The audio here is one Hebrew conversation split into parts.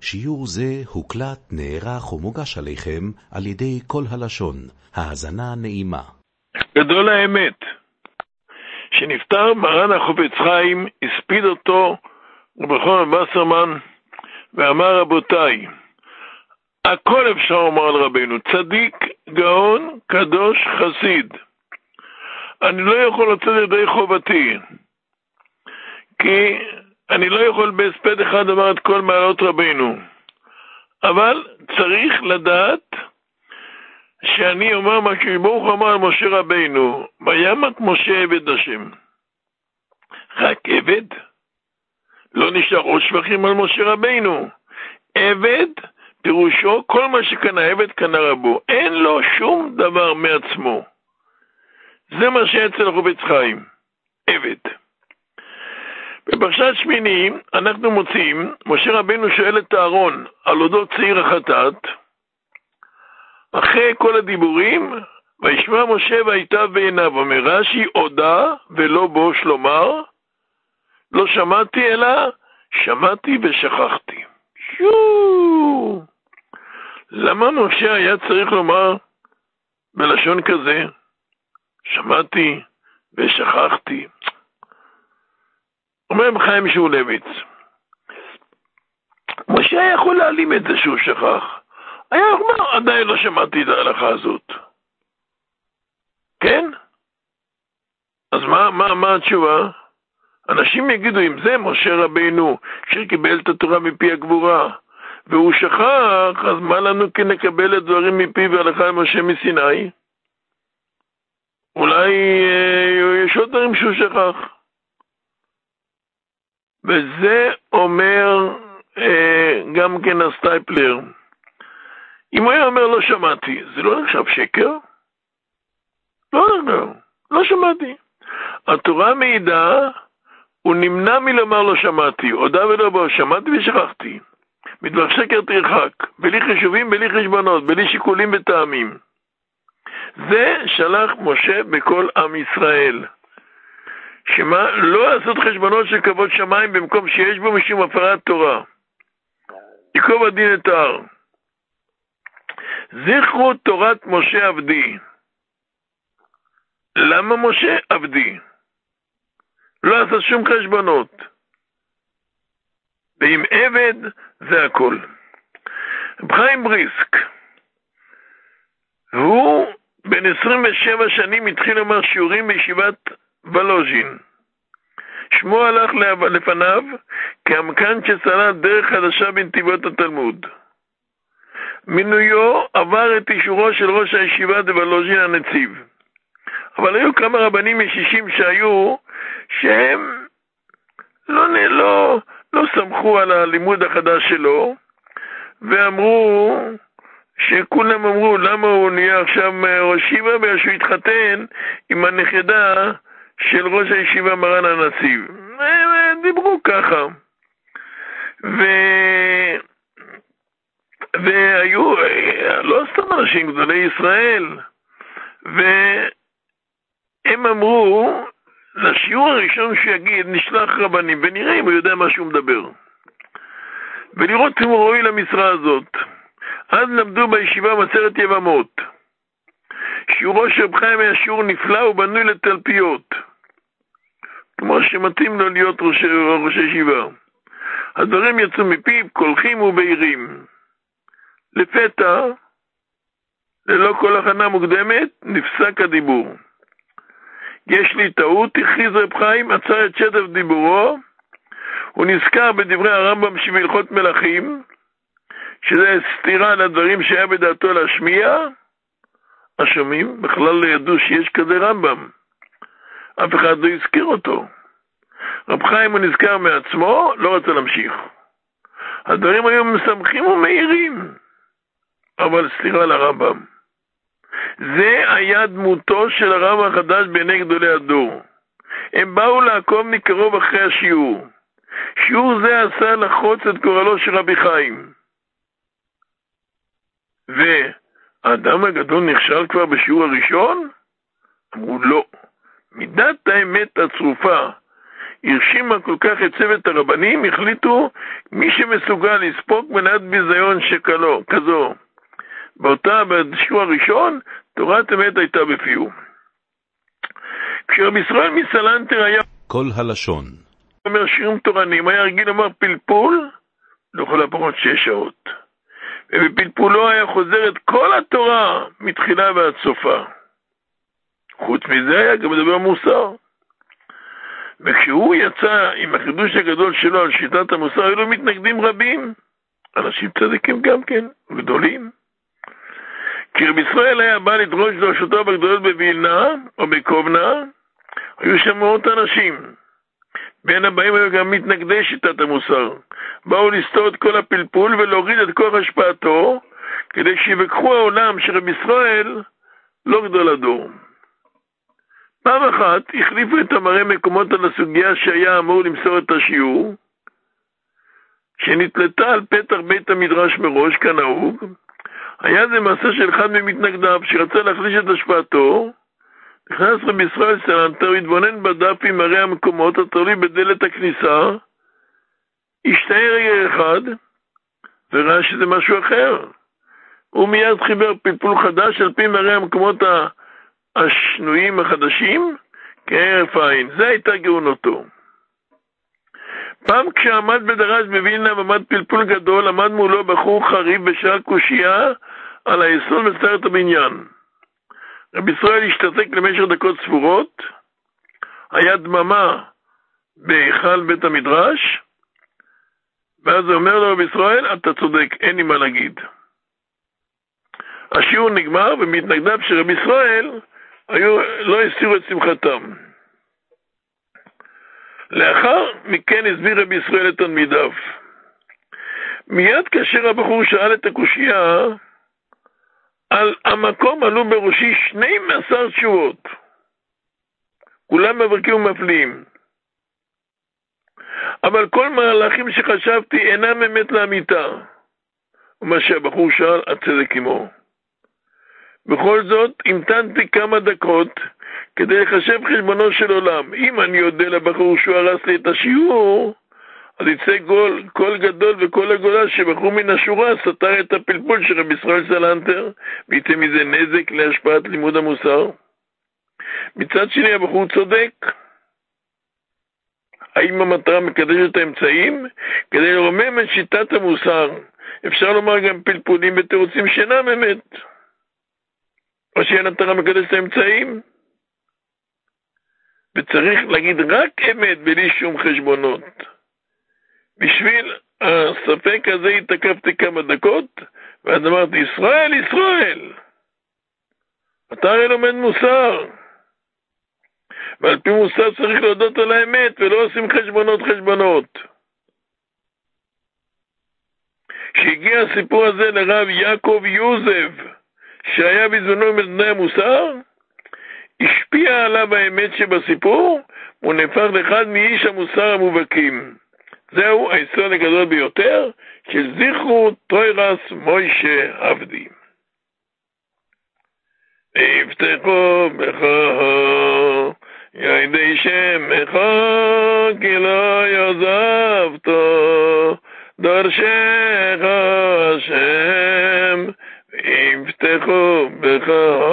שיעור זה הוקלט, נערך ומוגש עליכם על ידי כל הלשון. האזנה נעימה. גדול האמת, שנפטר מרן החפץ חיים, הספיד אותו רבי חנן וסרמן ואמר, רבותיי, הכל אפשר לומר על רבינו, צדיק, גאון, קדוש, חסיד. אני לא יכול לצאת ידי חובתי, כי אני לא יכול בהספד אחד לומר את כל מעלות רבינו, אבל צריך לדעת שאני אומר מה שברוך אמר על משה רבינו, וימת משה עבד השם. רק עבד? לא נשאר עוד שבחים על משה רבינו. עבד פירושו כל מה שקנה עבד קנה רבו, אין לו שום דבר מעצמו. זה מה שאצל החפץ חיים, עבד. בפרשת שמיני אנחנו מוצאים, משה רבינו שואל את אהרון על אודות צעיר החטאת, אחרי כל הדיבורים, וישמע משה ויטב בעיניו, אומר רש"י, הודה ולא בוש לומר, לא שמעתי אלא שמעתי ושכחתי. למה משה היה צריך לומר בלשון כזה, שמעתי ושכחתי? אומר חיים שאולביץ, משה היה יכול להעלים את זה שהוא שכח, היה אומר, עדיין לא שמעתי את ההלכה הזאת. כן? אז מה התשובה? אנשים יגידו, אם זה משה רבינו שקיבל את התורה מפי הגבורה, והוא שכח, אז מה לנו כי נקבל את דברים מפי והלכה למשה מסיני? אולי יש עוד דברים שהוא שכח. וזה אומר גם כן הסטייפלר. אם הוא היה אומר לא שמעתי, זה לא נחשב שקר? לא שמעתי. התורה מעידה, הוא נמנע מלומר לא שמעתי, הודה ולא בו, שמעתי ושכחתי. מדבר שקר תרחק, בלי חישובים, בלי חשבונות, בלי שיקולים וטעמים. זה שלח משה בכל עם ישראל. שמה? לא לעשות חשבונות של כבוד שמיים במקום שיש בו משום הפרת תורה. ייקוב הדין את ההר. זכרו תורת משה עבדי. למה משה עבדי? לא עשה שום חשבונות. ועם עבד זה הכל. חיים בריסק, הוא בן 27 שנים התחיל לומר שיעורים בישיבת ולוז'ין. שמו הלך לפניו כעמקן שסלל דרך חדשה בנתיבות התלמוד. מינויו עבר את אישורו של ראש הישיבה דוולוז'ין הנציב. אבל היו כמה רבנים מ-60 שהיו שהם לא סמכו על הלימוד החדש שלו, ואמרו שכולם אמרו למה הוא נהיה עכשיו ראש ישיבה, בגלל שהוא התחתן עם הנכדה של ראש הישיבה מרן הנציב. דיברו ככה. והיו לא סתם אנשים גדולי ישראל, והם אמרו לשיעור הראשון שיגיד נשלח רבנים ונראה אם הוא יודע מה שהוא מדבר, ולראות אם הוא ראוי למשרה הזאת. אז למדו בישיבה מסרת יבמות. שיעורו של רב חיים היה שיעור נפלא ובנוי לתלפיות, כמו שמתאים לו להיות ראש הישיבה. הדברים יצאו מפיו קולחים ובהירים. לפתע, ללא כל הכנה מוקדמת, נפסק הדיבור. יש לי טעות, הכריז רב חיים, עצר את שטף דיבורו, הוא נזכר בדברי הרמב"ם שבהלכות מלכים, שזה סתירה לדברים שהיה בדעתו להשמיע. השומעים בכלל לא ידעו שיש כזה רמב"ם, אף אחד לא הזכיר אותו. רב חיים הוא נזכר מעצמו, לא רצה להמשיך. הדברים היו משמחים ומהירים, אבל סתירה לרמב"ם. זה היה דמותו של הרב החדש בעיני גדולי הדור. הם באו לעקוב מקרוב אחרי השיעור. שיעור זה עשה לחוץ את גורלו של רבי חיים. והאדם הגדול נכשל כבר בשיעור הראשון? אמרו לא. מידת האמת הצרופה הרשימה כל כך את צוות הרבנים, החליטו מי שמסוגל לספוק מנת ביזיון כזו. בשיעור הראשון, תורת אמת הייתה בפיו. כשרבי ישראל מסלנטר היה כל הלשון אומר שיעורים תורנים, היה רגיל לומר פלפול, לכל הפחות 6 שעות. ובפלפולו היה חוזר את כל התורה מתחילה ועד סופה. חוץ מזה היה גם מדבר מוסר. וכשהוא יצא עם החידוש הגדול שלו על שיטת המוסר, היו לו מתנגדים רבים. אנשים צדיקים גם כן, גדולים. כי רבי ישראל היה בא לדרוש דרשותיו הגדולות בווילנה או בקובנה, היו שם מאות אנשים. בין הבאים היו גם מתנגדי שיטת המוסר. באו לסתור את כל הפלפול ולהוריד את כוח השפעתו, כדי שיווכחו העולם שרבי ישראל לא גדול הדור. פעם אחת החליפו את המראה מקומות על הסוגיה שהיה אמור למסור את השיעור, שנתלתה על פתח בית המדרש מראש, כנהוג. היה זה מעשה של אחד ממתנגדיו שרצה להחליש את השפעתו. נכנס רבי ישראל סלנטר, התבונן בדף עם מראה המקומות התלוי בדלת הכניסה, השתהה רגע אחד וראה שזה משהו אחר. הוא מיד חיבר פלפול חדש על פי מראה המקומות השנויים החדשים כהרף עין. זה הייתה גאונותו. פעם כשעמד בדרש בווילנה ועמד פלפול גדול, עמד מולו בחור חריף בשעה קושייה על היסוד מסתרת הבניין. רבי ישראל השתתק למשך דקות ספורות, היה דממה בהיכל בית המדרש, ואז הוא אומר לו רבי ישראל, אתה צודק, אין לי מה להגיד. השיעור נגמר, ומתנגדיו של רבי ישראל לא הסירו את שמחתם. לאחר מכן הסביר רבי ישראל את תלמידיו. מיד כאשר הבחור שאל את הקושייה, על המקום עלו בראשי 12 תשובות. כולם מברכים ומפליאים. אבל כל מהלכים שחשבתי אינם אמת לאמיתה. ומה שהבחור שאל, הצדק עמו. בכל זאת, המתנתי כמה דקות כדי לחשב חשבונו של עולם. אם אני יודע לבחור שהוא הרס לי את השיעור, אז יצא קול גדול וקול הגדולה שבחור מן השורה סתר את הפלפול של רבי ישראל סלנטר, ויצא מזה נזק להשפעת לימוד המוסר. מצד שני, הבחור צודק. האם המטרה מקדשת את האמצעים? כדי לרומם את שיטת המוסר, אפשר לומר גם פלפולים בתירוצים שאינם אמת. או שאין המטרה מקדשת את האמצעים? וצריך להגיד רק אמת בלי שום חשבונות. בשביל הספק הזה התעכבתי כמה דקות, ואז אמרתי, ישראל, ישראל, אתה הרי לומד מוסר. ועל פי מוסר צריך להודות על האמת, ולא עושים חשבונות. כשהגיע הסיפור הזה לרב יעקב יוזב, שהיה בזמנו מבני המוסר, השפיע עליו האמת שבסיפור, הוא נהפך לאחד מאיש המוסר המובהקים. זהו היסוד הגדול ביותר של זכרו תוירס מוישה עבדי. יפתחו בך ידי שמך, כי לא יעזבתו דורשך השם. יפתחו בך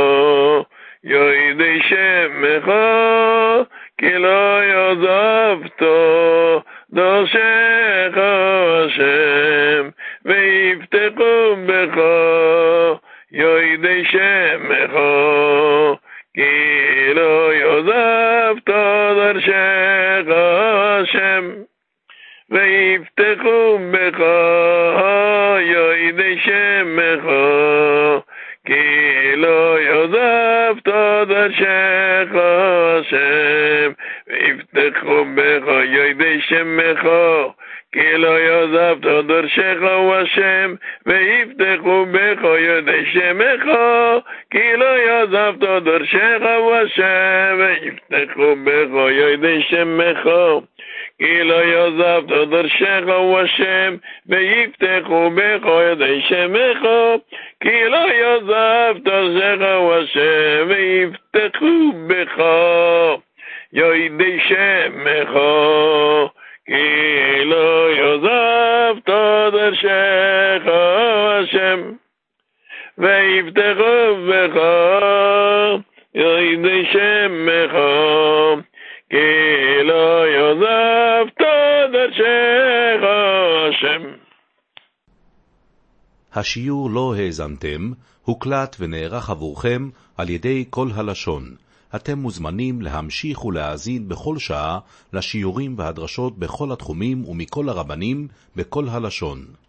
ידי שמך, כי לא יעזבתו דורשך השם. ויפתחו בך ידי שמך, כי לא יעזבתו דורשך השם. ויפתחו בך ידי שמך, כי לא יעזבתו דורשך השם. ויפתחו בך ידי שמך, כי לא יעזבתו דורשך השם. ויפתחו בך ידי שמך, כי לא יעזבתו דורשך השם. ויפתחו בך ידי שמך, כי לא יעזבתו דורשך השם. ויפתחו בך ידי שמך, כי לא יעזבתו דורשך השם. ויפתחו בך ידי שמך, כי לא יעזבת דרשך השם, ויבטחו בך ידי שמך, כי לא יעזבת דרשך השם. השיעור לא האזנתם, הוקלט ונערך עבורכם על ידי כל הלשון. אתם מוזמנים להמשיך ולהאזין בכל שעה לשיעורים והדרשות בכל התחומים ומכל הרבנים בכל הלשון.